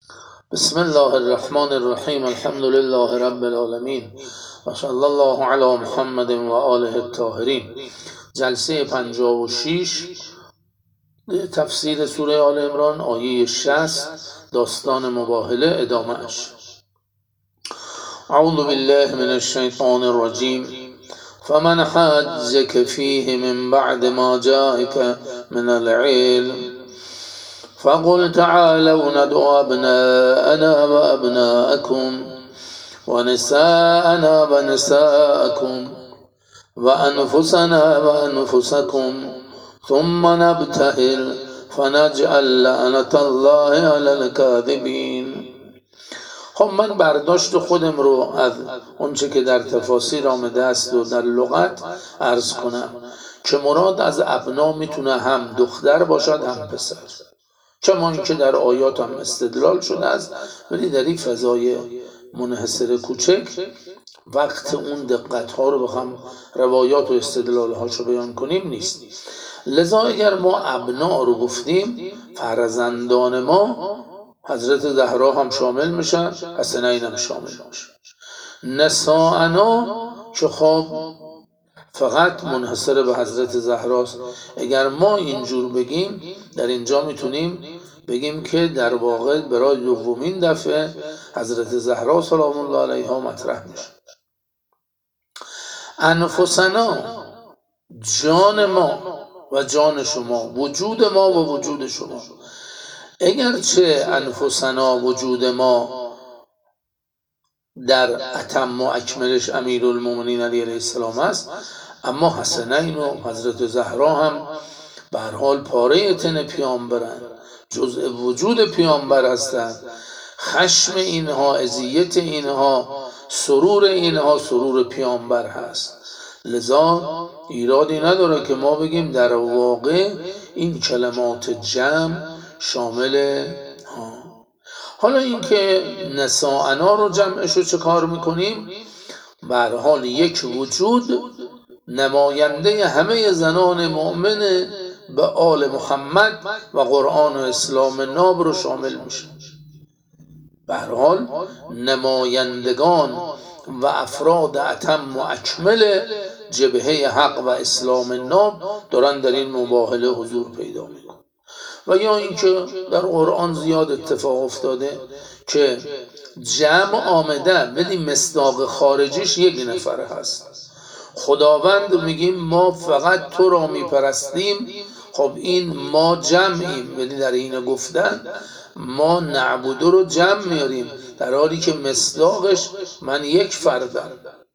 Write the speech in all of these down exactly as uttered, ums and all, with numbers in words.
بسم الله الرحمن الرحیم. الحمد لله رب العالمین و صلی الله علی محمد و آله الطاهرین. جلسه پنجاه و شش، تفسیر سوره آل عمران، آیه شصت، داستان مباهله، ادامه اش. اعوذ بالله من الشیطان الرجیم. فمن حاجك فيه من بعد ما جاءك من العلم فقل تعالوا ندعو أبناءنا وأبناءكم ونساءنا ونساءكم وأنفسنا وأنفسكم ثم نبتهل فنجعل لعنة الله على الكاذبين. خب من برداشت خودم رو از اونچه که در تفاسیر آمده است و در لغت عرض کنم که مراد از ابنا میتونه هم دختر باشد هم پسر، کما اینکه در آیات هم استدلال شده است، ولی در این فضای منحصر کوچک وقت اون دقت ها رو بخوام روایات و استدلال هاشو بیان کنیم نیست. لذا اگر ما ابنا رو گفتیم، فرزندان ما حضرت زهرا هم شامل میشن، حسنین هم شامل میشن. نساءنا که خب فقط منحصر به حضرت زهراست. اگر ما اینجور بگیم، در اینجا میتونیم بگیم که در واقع برای دومین دفعه حضرت زهرا سلام الله علیها مطرح میشه. انفسنا، جان ما و جان شما، وجود ما و وجود شما. اگرچه انفسنا، وجود ما، در اتم و اکملش امیرالمومنین علیه السلام است، اما حسنین و حضرت زهرا هم به هر حال پاره تن پیامبرند، جزء وجود پیامبر هستند. خشم اینها، اذیت اینها، سرور اینها سرور پیامبر هست. لذا ایرادی نداره که ما بگیم در واقع این کلمات جمع شامل ها. حالا اینکه نساءنا رو جمعش رو چه کار میکنیم؟ به هر حال یک وجود نماینده همه زنان مؤمن به آل محمد و قرآن و اسلام ناب رو شامل میشه. به هر حال نمایندگان و افراد اتم و اکمل جبهه حق و اسلام ناب دارن در این مباهله حضور پیدا میکنن. و یا اینکه در قرآن زیاد اتفاق افتاده که جمع آمده ولی مصداق خارجیش یک نفر هست. خداوند میگیم ما فقط تو را میپرستیم، خب این ما جمعیم، ولی در این گفتن ما نعبدو رو جمع میاریم، در حالی که مصداقش من یک فردم.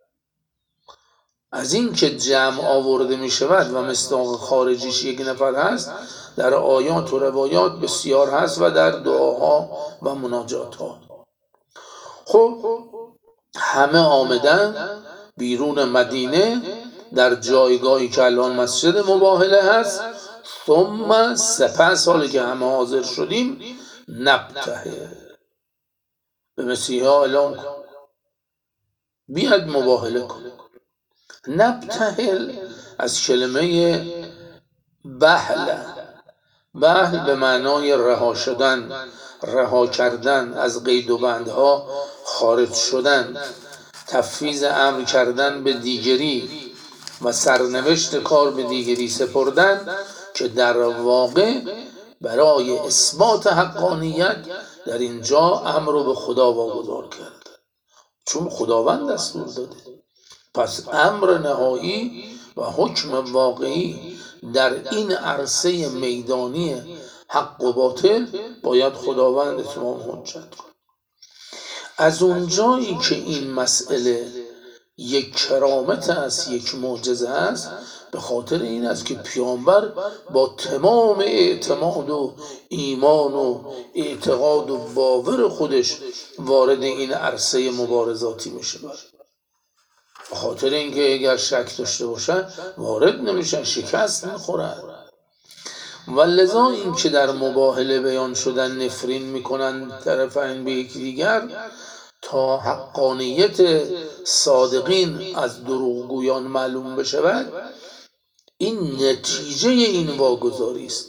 از این که جمع آورده میشود و مصداق خارجیش یک نفر هست، در آیات و روایات بسیار هست و در دعاها و مناجات ها. خب همه آمدن بیرون مدینه در جایگاهی که الان مسجد مباهله هست. ثم سپس، حالی که همه حاضر شدیم، نبتهل، به مسیحا اعلام کن بیاد مباهله کن. نبتهل از کلمه بهل، بهل به معنای رها شدن، رها کردن، از قید و بندها خارج شدن، تفویض امر کردن به دیگری و سرنوشت کار به دیگری سپردن، که در واقع برای اثبات حقانیت در اینجا امر رو به خدا واگذار کرد، چون خداوند دستور داده. پس امر نهایی و حکم واقعی در این عرصه میدانی حق و باطل باید خداوند اتمام حجت کنه. از اونجایی که این مسئله یک کرامت است، یک معجزه است، به خاطر این است که پیامبر با تمام اعتماد و ایمان و اعتقاد و باور خودش وارد این عرصه مبارزاتی میشه. به خاطر اینکه اگر شک داشته باشن وارد نمیشن، شکست میخورن. و لذا این که در مباهله بیان شدن نفرین میکنن طرفین به یکی دیگر، تا حقانیت صادقین از دروغگویان معلوم بشود، این نتیجه این واگذاری است.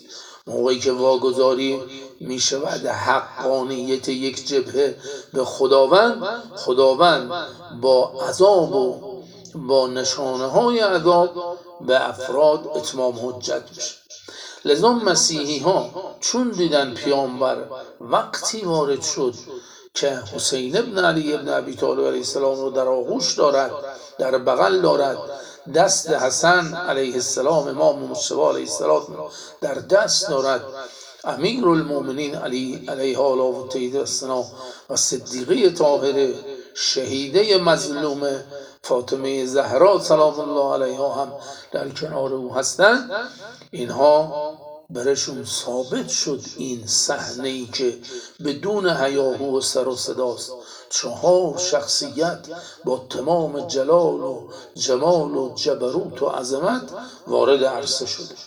موقعی که واگذاری می شود حقانیت یک جبهه به خداوند، خداوند با عذاب و با نشانه های عذاب به افراد اتمام حجت میشه. لذا مسیحی ها چون دیدن پیامبر وقتی وارد شد که حسین ابن علی ابن ابی طالب علیه السلام رو در آغوش دارد، در بغل دارد، دست حسن علیه السلام امام مصطفی علیه السلام در دست دارد، امیر المؤمنین علی علیه و تیده السلام و صدیقه طاهره شهیده مظلومه فاطمه زهرا سلام الله علیها هم در کنار او هستند، اینها برشون ثابت شد این صحنه ای که بدون هیاهو و سر و صداست چهار شخصیت با تمام جلال و جمال و جبروت و عظمت وارد عرصه شده.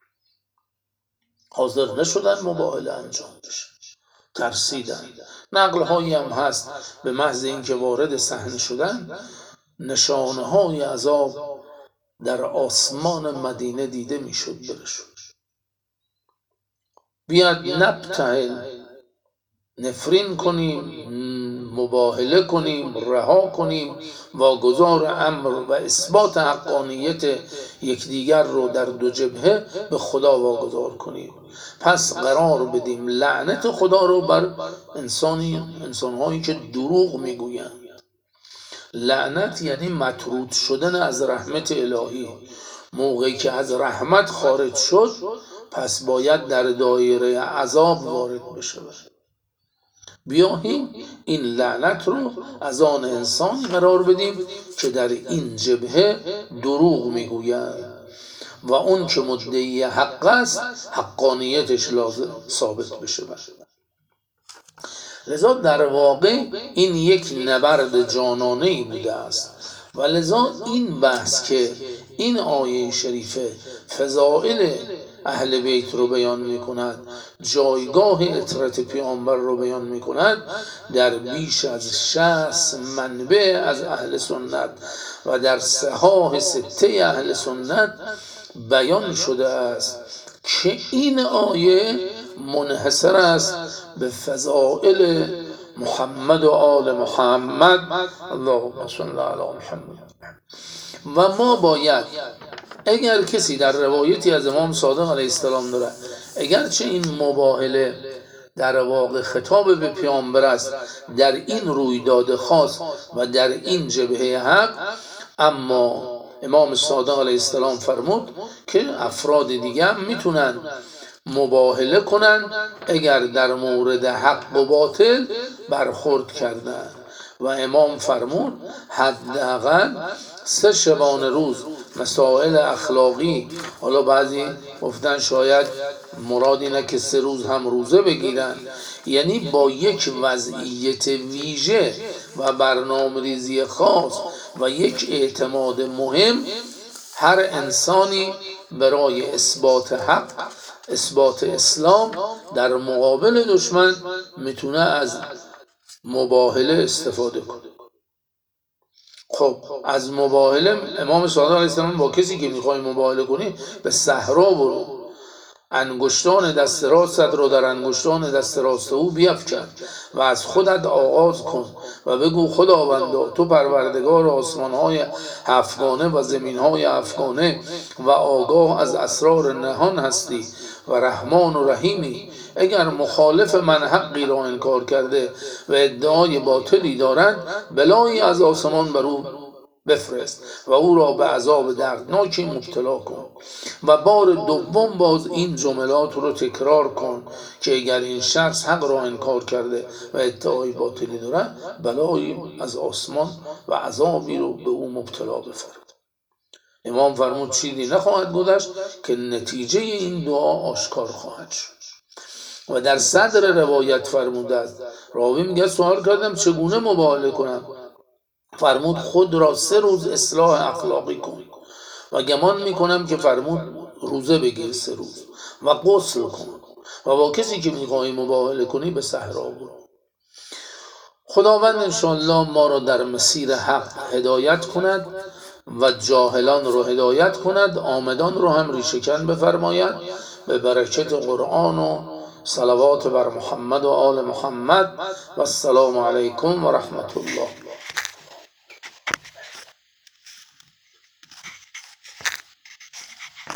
حاضر نشدن مباهله انجام بشه، ترسیدن. نقل هایی هم هست به محض اینکه وارد صحنه شدن نشانه های عذاب در آسمان مدینه دیده میشد برشون. بیاد نبتهل، نفرین کنیم، مباهله کنیم، رها کنیم، واگذار امر و اثبات حقانیت یکدیگر رو در دو جبهه به خدا واگذار کنیم. پس قرار بدیم لعنت خدا رو بر انسانی انسانهایی که دروغ میگویند. لعنت یعنی مطرود شدن از رحمت الهی. موقعی که از رحمت خارج شد پس باید در دایره عذاب وارد بشه. بیاییم این لعنت رو از آن انسانی قرار بدیم که در این جبهه دروغ میگوید و اون که مدعی حق است حقانیتش لازم ثابت بشه. لذا در واقع این یک نبرد جانانه‌ای بوده است و لذا این بحث که این آیه شریفه فضائل اهل بیت رو بیان می کند، جایگاه عطرت پیامبر رو بیان می کند، در بیش از شصت منبع از اهل سنت و در صحاح سته اهل سنت بیان شده است که این آیه منحصر است به فضائل محمد و آل محمد. اللهم صل علی محمد. و ما باید اگر کسی در روایتی از امام صادق علیه السلام داره، اگرچه این مباهله در واقع خطاب به پیامبر است در این رویداد خاص و در این جبهه حق، اما امام صادق علیه السلام فرمود که افراد دیگه هم میتونن مباهله کنن اگر در مورد حق و باطل برخورد کردن. و امام فرمود حداقل سه شبانه روز مسائل اخلاقی، حالا بعضی گفتن شاید مراد اینه که سه روز هم روزه بگیرن، یعنی با یک وضعیت ویژه و برنامه ریزی خاص و یک اعتماد مهم، هر انسانی برای اثبات حق، اثبات اسلام در مقابل دشمن میتونه از مباهله استفاده کنه. خب از مباهله امام صادق علیه السلام با کسی که میخوای مباهله کنی به صحرا برو، انگشتان دست راست رو در انگشتان دست راست او بیفکن و از خودت آغاز کن و بگو خداوندا تو پروردگار آسمان‌های هفتگانه و زمین‌های هفتگانه و آگاه از اسرار نهان هستی و رحمان و رحیمی. اگر مخالف من حقی را انکار کرده و ادعای باطلی دارند، بلایی از آسمان بر او بفرست و او را به عذاب دردناکی مبتلا کن. و بار دوم باز این جملات رو تکرار کن که اگر این شخص حق را انکار کرده و ادعای باطلی دارد، بلایی از آسمان و عذابی رو به او مبتلا بفرد. امام فرمود چیزی نخواهد گذشت که نتیجه این دعا آشکار خواهد شد. و در صدر روایت فرموده است، راوی میگه سوال کردم چگونه مباهله کنم؟ فرمود خود را سه روز اصلاح اخلاقی کن و گمان میکنم که فرمود روزه بگیر سه روز و غسل کن و با کسی که میخوای مباهله کنی به صحرا برو. خداوند انشاءالله ما را در مسیر حق هدایت کند و جاهلان رو هدایت کند، آمدان رو هم ریشه‌کن بفرماید به برکت قرآن و صلوات بر محمد و آل محمد و السلام علیکم و رحمت الله.